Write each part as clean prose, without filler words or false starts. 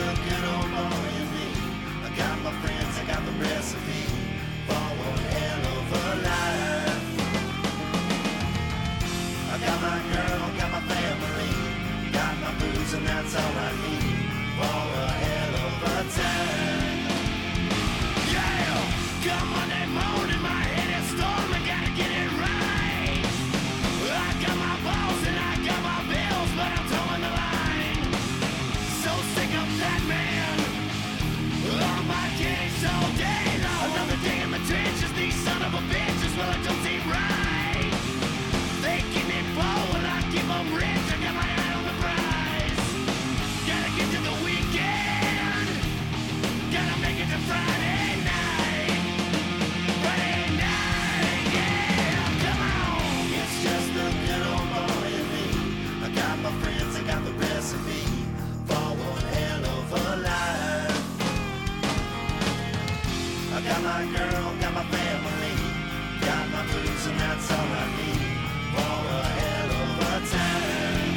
the good old boy in me. I got my friends, I got the recipe for one hell of a life. I got my girl, got my family, got my booze, and that's all I need for a hell of a time. Yeah, come Monday morning, my head is storming, gotta get it right. I got my balls and I got my bills, but I'm towing the line. So sick of that man on my case all day long. Another day in the trenches, these son of a bitches, well it don't seem right. They keep me poor and I keep them rich, I got my eye on the prize. Gotta get to the weekend, gotta make it to Friday night. Friday night, yeah, come on. It's just the good old boy in me. I got my friends, I got the recipe for one hell of a life. I got my girl, got my family, got my booze, and that's all I need for a hell of a time.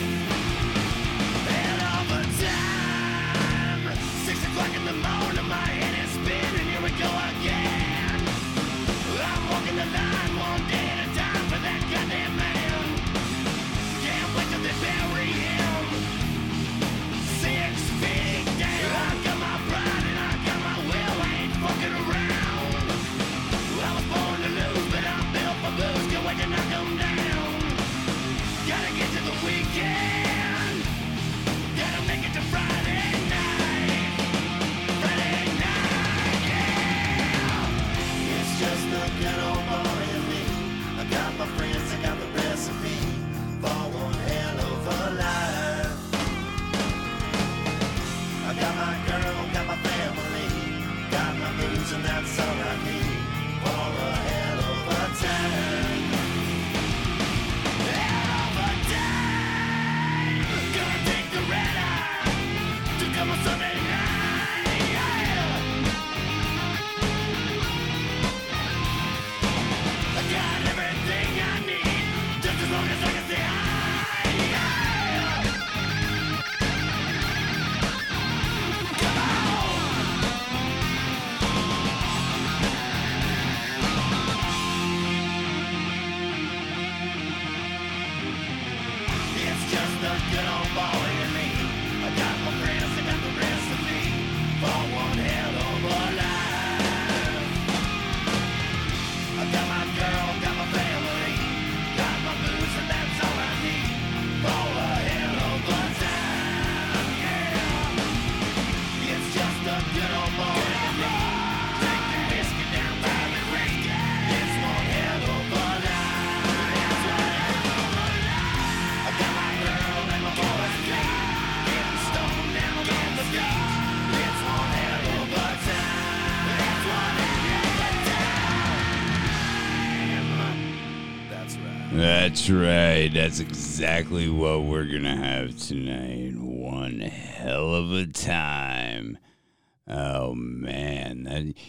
Hell of a time. 6 o'clock in the morning, my head is spinning, here we go again. I'm walking the line one day at a time for that goddamn man. Can't wait till they bury him 6 feet down. I got my pride and I got my will, I ain't fucking around. I was born to lose, but I'm built for booze, can't wait to knock them down. Gotta get to the weekend, gotta make it to Friday night. Friday night, yeah. It's just the good old boy in me. I got my friends, I got the recipe for one hell of a life. I got my girl, got my family, got my booze, and that's all I need for a hell of a time. Hell of a time. Gonna take the red eye to come on Sunday night. Yeah. I got everything I need, just as long as I can say hi. Yeah. Come on. It's just the good old boy in me. I got my friends, I got the recipe for one hell of a life. I got my girl, got my family, got my booze, and that's all I need for a hell of a time. Yeah, it's just the good old boy in me. Take the whiskey down by the creek. It's one hell of a life. It's one hell of a life. I got my girl and my boys clean, getting stoned down on the beach. It's one hell of a time. It's one hell of a time. That's right. That's right. That's exactly what we're going to have tonight. One hell of a time. Oh, man.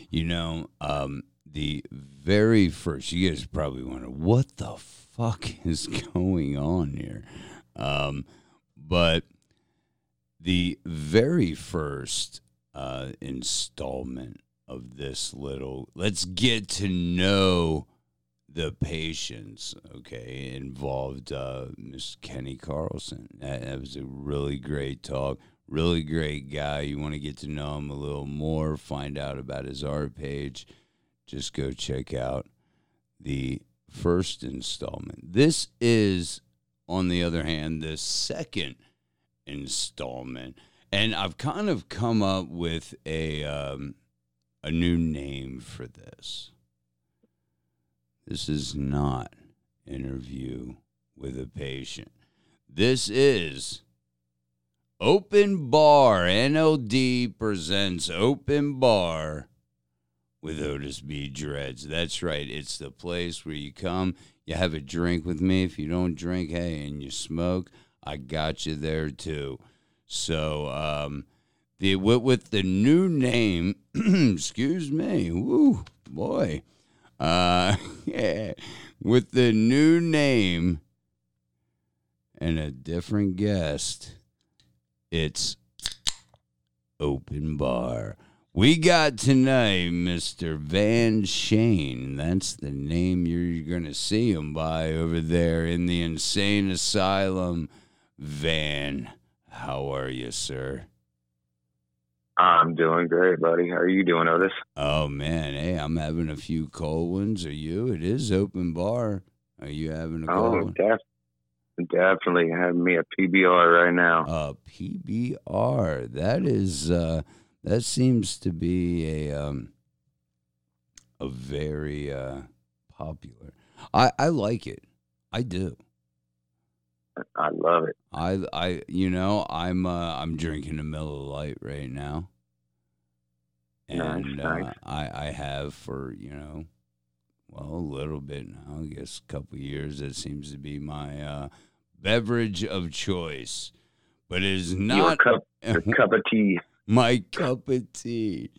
The very first, you guys probably wonder, what the fuck is going on here? But the very first installment of this little, let's get to know the patients, okay, involved Miss Kenny Carlson. That was a really great talk, really great guy. You want to get to know him a little more, find out about his art page, just go check out the first installment. This is, on the other hand, the second installment, and I've kind of come up with a new name for this. This is not Interview with a Patient. This is Open Bar. NLD presents Open Bar with Otis B. Dreads. That's right. It's the place where you come, you have a drink with me. If you don't drink, hey, and you smoke, I got you there too. So, with the new name, excuse me, woo, boy. Yeah, with the new name and a different guest, it's Open Bar. We got tonight Mr. Van Shane. That's the name you're going to see him by over there in the insane asylum. Van, how are you, sir? I'm doing great, buddy. How are you doing, Otis? Oh, man. Hey, I'm having a few cold ones. Are you? It is Open Bar. Are you having a cold one? Definitely having me a PBR right now. PBR. That is, that seems to be a very popular. I like it. I do. I love it. I'm drinking a Miller Lite right now. And Nice. I have for, a little bit now, I guess a couple of years. That seems to be my beverage of choice. But it is not your cup of tea. my cup of tea.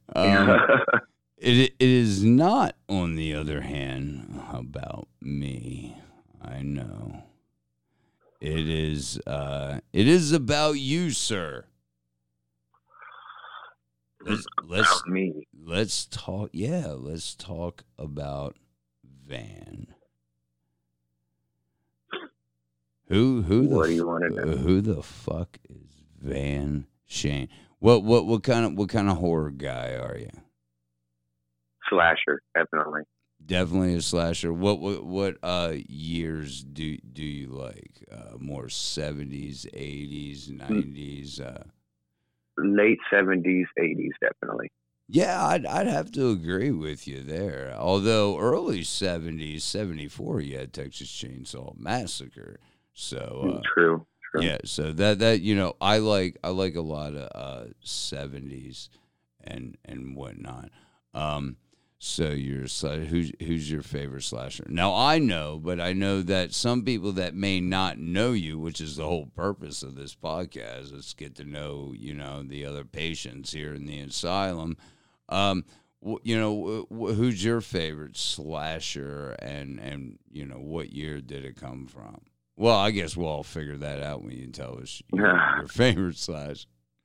It is not, on the other hand, about me. I know. It is about you, sir. About me. Let's talk. Yeah, let's talk about Van. What do you want to know? Who the fuck is Van Shane? What kind of horror guy are you? Slasher, definitely. Definitely a slasher. What years do you like? More 70s, 80s, 90s? Late 70s, 80s, definitely. Yeah, I'd have to agree with you there. Although early 70s, 74, you had Texas Chainsaw Massacre. So True. yeah, so that I like a lot of 70s and whatnot. So who's your favorite slasher? Now I know that some people that may not know you, which is the whole purpose of this podcast, is get to know the other patients here in the asylum. Who's your favorite slasher, and what year did it come from? Well, I guess we'll all figure that out when you tell us your favorite slasher.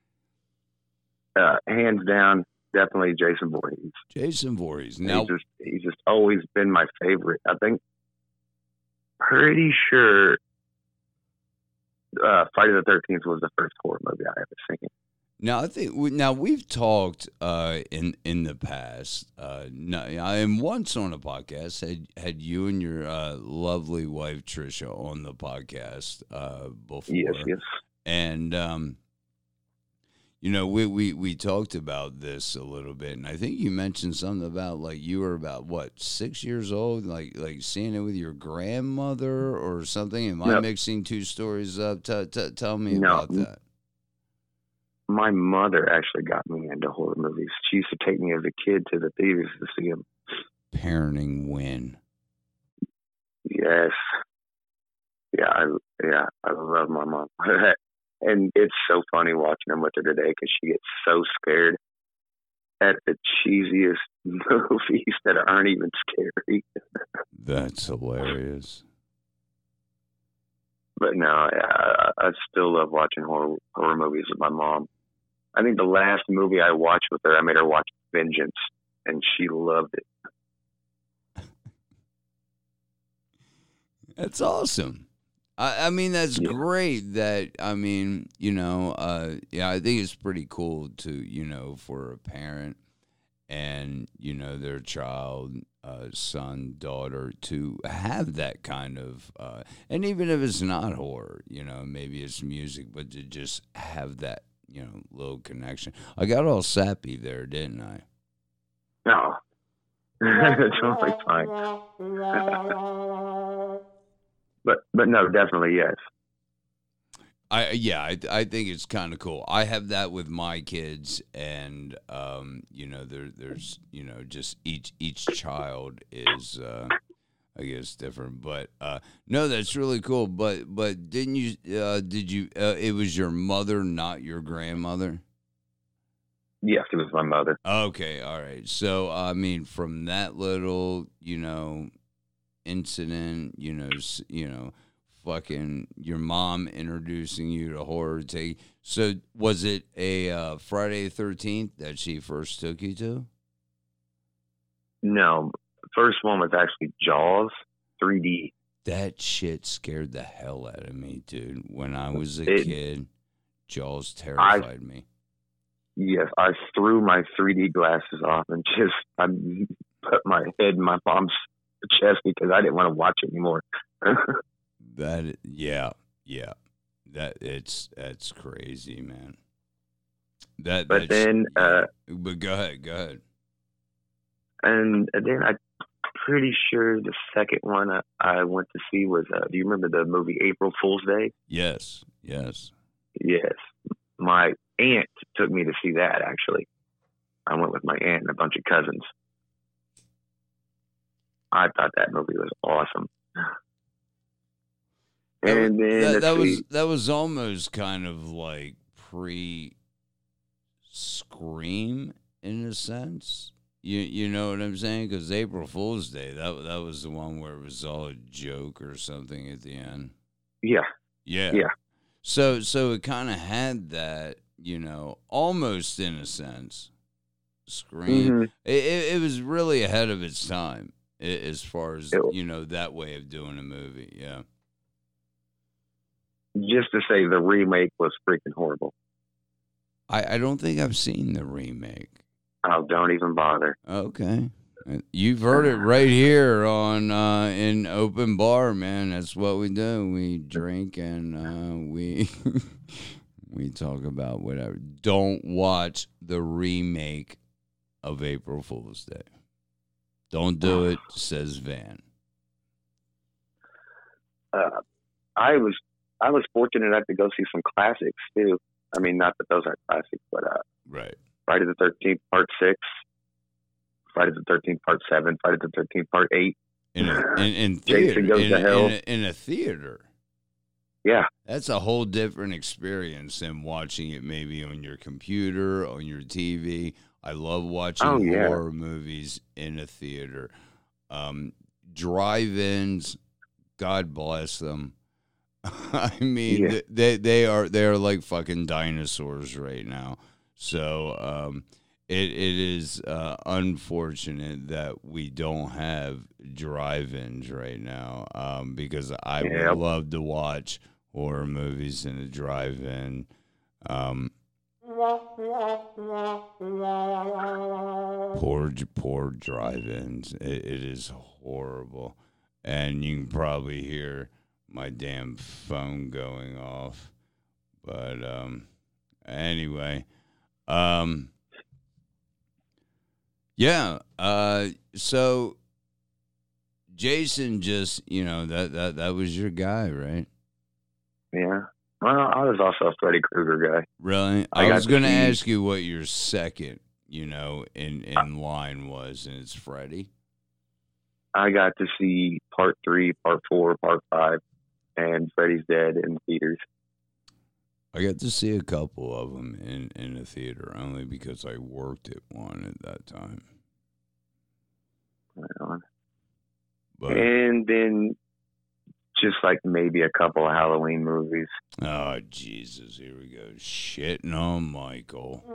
Hands down, definitely Jason Voorhees. Jason Voorhees. Now, he's just always been my favorite. I think, pretty sure, Friday the 13th was the first horror movie I ever seen. Now I think we've talked in the past, and once on a podcast had you and your lovely wife Trisha on the podcast before. Yes. And we talked about this a little bit, and I think you mentioned something about like you were about 6 years old, like seeing it with your grandmother or something. Am I mixing two stories up? Tell me about that. My mother actually got me into horror movies. She used to take me as a kid to the theaters to see them. Parenting win. Yes. I love my mom. And it's so funny watching them with her today because she gets so scared at the cheesiest movies that aren't even scary. That's hilarious. But no, I still love watching horror movies with my mom. I think the last movie I watched with her, I made her watch Vengeance, and she loved it. That's awesome. I mean, that's great. I think it's pretty cool to, for a parent and, their child, son, daughter, to have that kind of, and even if it's not horror, maybe it's music, but to just have that, little connection. I got all sappy there, didn't I? No. It's totally fine. But no, definitely yes. I think it's kind of cool. I have that with my kids, and there's just each child is I guess different, but no, that's really cool. But didn't you did you it was your mother, not your grandmother? Yes, it was my mother. Okay, all right. So I mean, from that little incident, fucking your mom introducing you to horror. So was it a Friday the 13th that she first took you to? No, the first one was actually Jaws 3D. That shit scared the hell out of me, dude. When I was a kid, Jaws terrified me. Yes, I threw my 3D glasses off and I put my head in my mom's chest because I didn't want to watch it anymore. That's crazy, man. But go ahead. And then I'm pretty sure the second one I went to see was, do you remember the movie April Fool's Day? Yes. Yes. My aunt took me to see that, actually. I went with my aunt and a bunch of cousins. I thought that movie was awesome. And then that was almost kind of like pre-Scream in a sense. You know what I'm saying? Because April Fool's Day, that was the one where it was all a joke or something at the end. Yeah. So it kind of had that, almost in a sense, Scream. Mm-hmm. It was really ahead of its time as far as that way of doing a movie. Yeah. Just to say the remake was freaking horrible. I don't think I've seen the remake. Oh, don't even bother. Okay. You've heard it right here on in Open Bar, man. That's what we do. We drink and we we talk about whatever. Don't watch the remake of April Fool's Day. Don't do it, says Van. I was fortunate enough to go see some classics too. I mean, not that those are classics, but right. Friday the 13th Part 6, Friday the 13th Part 7, Friday the 13th Part 8. In theater, Jason Goes to Hell. In a theater. Yeah. That's a whole different experience than watching it maybe on your computer, on your TV. I love watching horror movies in a theater. Drive-ins, God bless them. I mean, they are like fucking dinosaurs right now. So it is unfortunate that we don't have drive-ins right now because I would love to watch horror movies in a drive-in. Poor drive-ins. It is horrible. And you can probably hear my damn phone going off. But anyway. So Jason just, that was your guy, right? Yeah. Well, I was also a Freddy Krueger guy. Really? I was going to ask you what your second, in line was, and it's Freddy. I got to see Part 3, Part 4, Part 5, and Freddy's Dead in theaters. I got to see a couple of them in a theater, only because I worked at one at that time. And then just like maybe a couple of Halloween movies. Oh, Jesus, here we go. Shitting on Michael.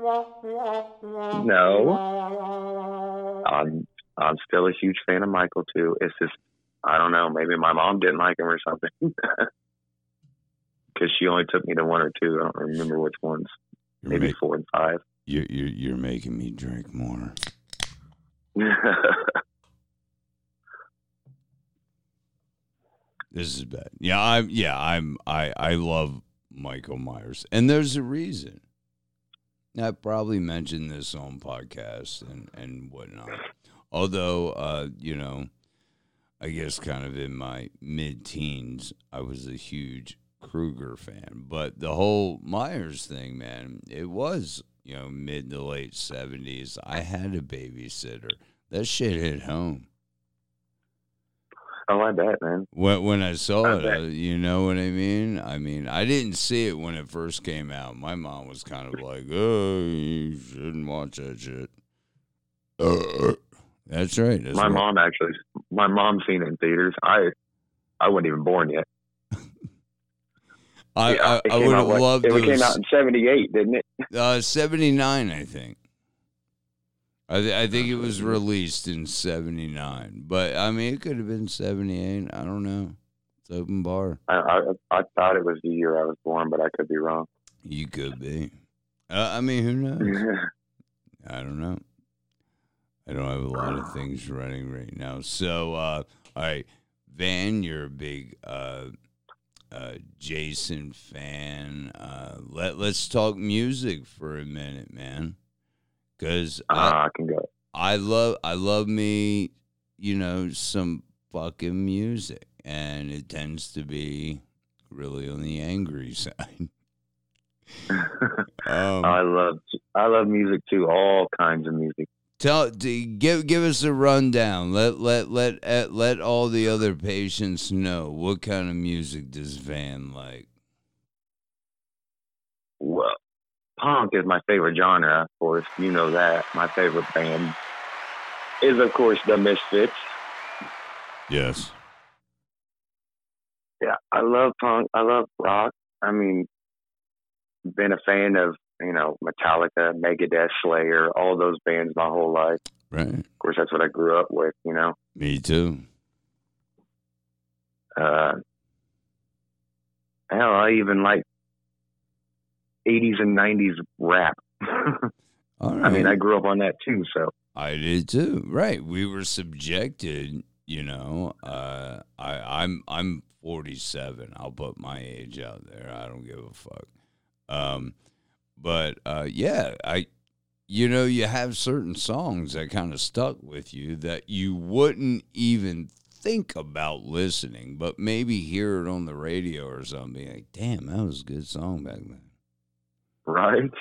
No. I'm still a huge fan of Michael, too. It's just, I don't know, maybe my mom didn't like him or something. Because she only took me to one or two. I don't remember which ones. Maybe 4 and 5. You're making me drink more. This is bad. I love Michael Myers, and there's a reason. I probably mentioned this on podcasts and whatnot. Although, I guess kind of in my mid-teens, I was a huge Krueger fan. But the whole Myers thing, man, it was, mid to late 70s. I had a babysitter. That shit hit home. Oh, I bet, man. When I saw it, you know what I mean? I mean, I didn't see it when it first came out. My mom was kind of like, oh, you shouldn't watch that shit. That's right. My mom seen it in theaters. I wasn't even born yet. I It would came have out, what? loved It to came out have in '78, didn't it? 79, I think. I think it was released in 79. But, I mean, it could have been 78. I don't know. It's open bar. I thought it was the year I was born, but I could be wrong. You could be. I mean, who knows? I don't know. I don't have a lot of things running right now. So, all right, Van, you're a big Jason fan. Let's talk music for a minute, man. Because I can go. I love me, some fucking music, and it tends to be really on the angry side. I love music too. All kinds of music. Give us a rundown. Let all the other patients know what kind of music does Van like. Well, punk is my favorite genre, of course. You know that. My favorite band is, of course, the Misfits. Yes. Yeah, I love punk. I love rock. I mean, been a fan of, Metallica, Megadeth, Slayer, all those bands my whole life. Right. Of course, that's what I grew up with, Me too. Hell, I even like 80s and 90s rap. All right. I mean, I grew up on that too, so. I did too. Right. We were subjected, I'm 47. I'll put my age out there. I don't give a fuck. But yeah, you have certain songs that kind of stuck with you that you wouldn't even think about listening, but maybe hear it on the radio or something. Like, damn, that was a good song back then. Right.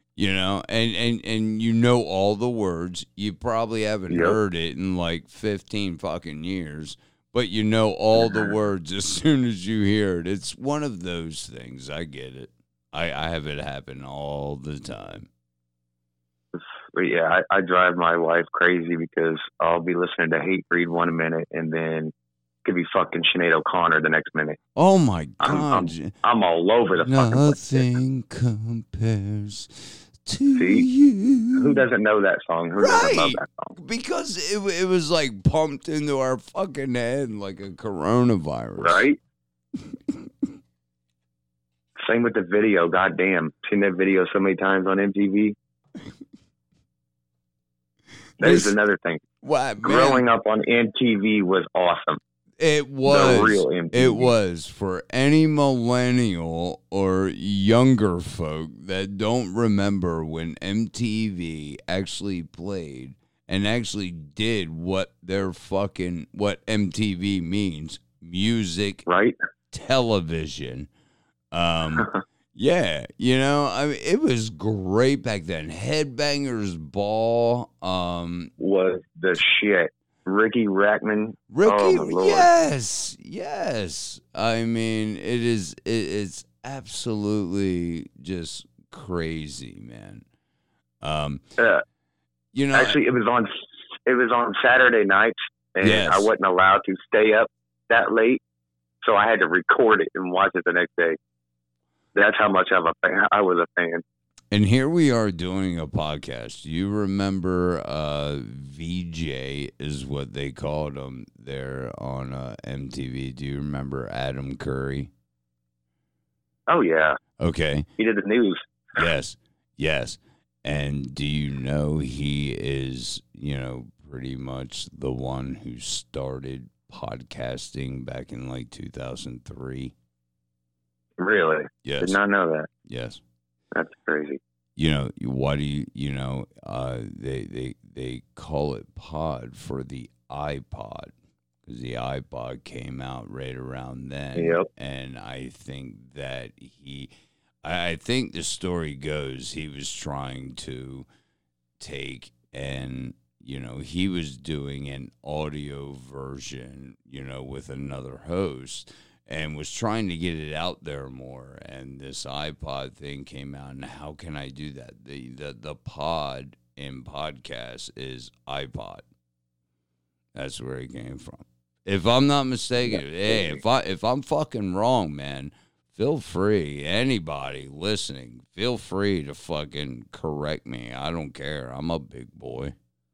And all the words. You probably haven't heard it in like 15 fucking years, but all the words as soon as you hear it. It's one of those things. I get it. I have it happen all the time. But yeah, I drive my wife crazy because I'll be listening to Hatebreed 1 minute and then could be fucking Sinead O'Connor the next minute. Oh my God. I'm all over the fucking place. Nothing compares to See? you. Who doesn't know that song? Who doesn't love that song? Because it was like pumped into our fucking head like a coronavirus. Right? Same with the video. Goddamn. Seen that video so many times on MTV. That is another thing. What, growing up on MTV was awesome. It was. The real MTV. It was for any millennial or younger folk that don't remember when MTV actually played and actually did what MTV means. Music. Right. Television. Yeah, I mean, it was great back then. Headbangers Ball was the shit. Ricky Rackman. Yes. I mean, it's absolutely just crazy, man. Actually, it was on Saturday nights, and I wasn't allowed to stay up that late, so I had to record it and watch it the next day. That's how much I was a fan. And here we are doing a podcast. You remember VJ is what they called him there on MTV. Do you remember Adam Curry? Oh, yeah. Okay. He did the news. Yes. And do you know he is, pretty much the one who started podcasting back in like 2003? Really? Yes. Did not know that. Yes. That's crazy. Why do they call it pod for the iPod, because the iPod came out right around then. Yep. And I think that I think the story goes he was trying to take and he was doing an audio version with another host, and was trying to get it out there more. And this iPod thing came out, and how can I do that? The pod in podcast is iPod. That's where it came from. If I'm not mistaken, hey, if I'm fucking wrong, man, feel free. Anybody listening, feel free to fucking correct me. I don't care. I'm a big boy.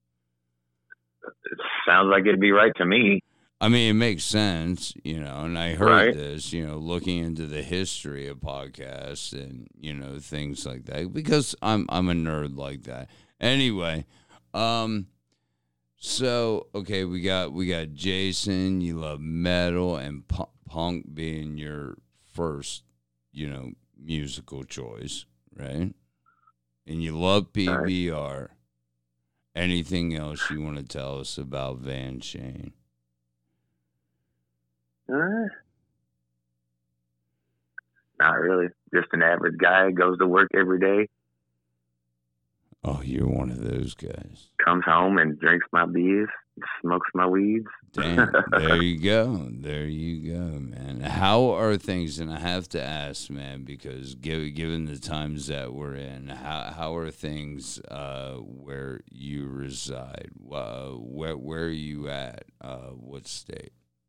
It sounds like it'd be right to me. I mean, it makes sense, you know, and I heard Right. this, you know, looking into the history of podcasts and, you know, things like that, because I'm a nerd like that. Anyway, so, okay, we got Jason, you love metal, and punk being your first, you know, musical choice, right? And you love PBR. Anything else you want to tell us about Van Shane? Not really. Just an average guy, goes to work every day, Oh, you're one of those guys. comes home and drinks my beers, smokes my weeds. Damn, there you go. There you go, man. How are things? And I have to ask, man, because given the times that we're in, how are things where you reside? Where are you at? What state?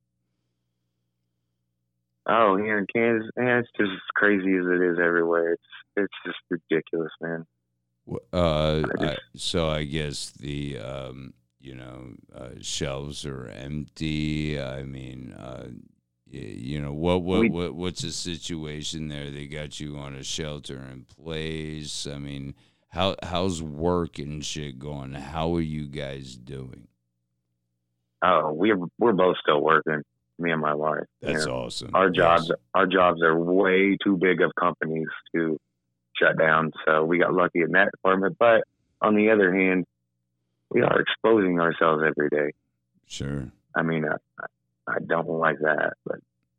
Oh, here in Kansas, man, it's just as crazy as it is everywhere. It's just ridiculous, man. So I guess the shelves are empty. I mean, you know, what's the situation there? They got you on a shelter in place. I mean, how's work and shit going? How are you guys doing? Oh, we're both still working, me and my wife. That's you know. awesome. Our Yes. jobs are way too big of companies to shut down, so we got lucky in that department. But on the other hand, we are exposing ourselves every day. Sure. I mean, I don't like that, but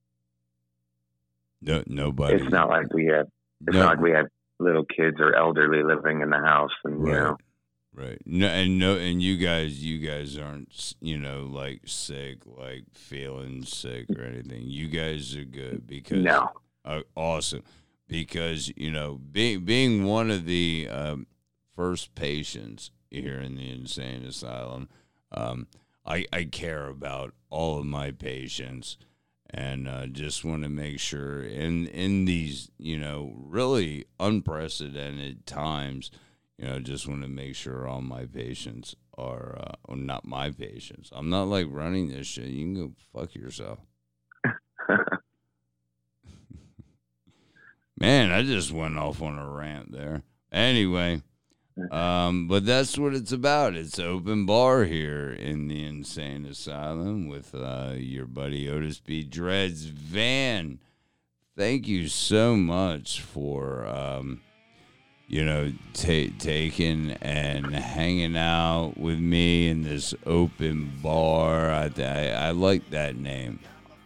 No, nobody. it's not like we have little kids or elderly living in the house, and you know. Right. And you guys aren't, you know, like sick, like feeling sick or anything. You guys are good because No. Awesome. Because, you know, being one of the first patients here in the insane asylum, I care about all of my patients, and just want to make sure in these, you know, really unprecedented times, you know, just want to make sure all my patients are, or not my patients. I'm not like running this shit. You can go fuck yourself. Man, I just went off on a rant there. Anyway, but that's what it's about. It's open bar here in the insane asylum with your buddy Otis B. Dreads. Van, thank you so much for you know, taking and hanging out with me in this open bar. I like that name.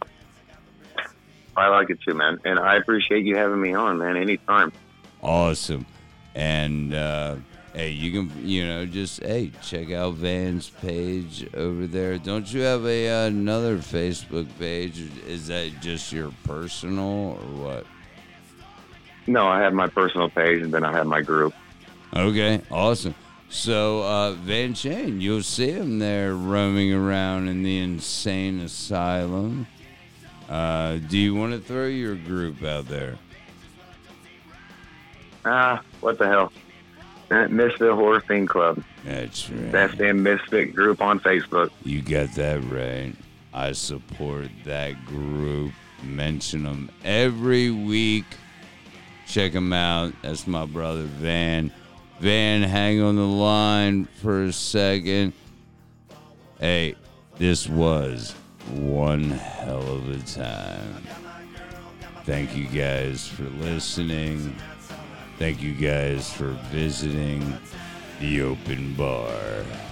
I like it too, man, and I appreciate you having me on, man. Anytime. Awesome. And hey, you can, you know, just check out Van's page over there. Don't you have another Facebook page? Is that just your personal or what? No, I have my personal page, and then I have my group. Okay, awesome. So Van Shane, you'll see him there roaming around in the insane asylum. Do you want to throw your group out there? What the hell? Misfit Horror Fiend Club. That's right. Best damn Misfit group on Facebook. You got that right. I support that group. Mention them every week. Check them out. That's my brother Van. Van, hang on the line for a second. Hey, this was one hell of a time. Thank you guys for listening. Thank you guys for visiting the open bar.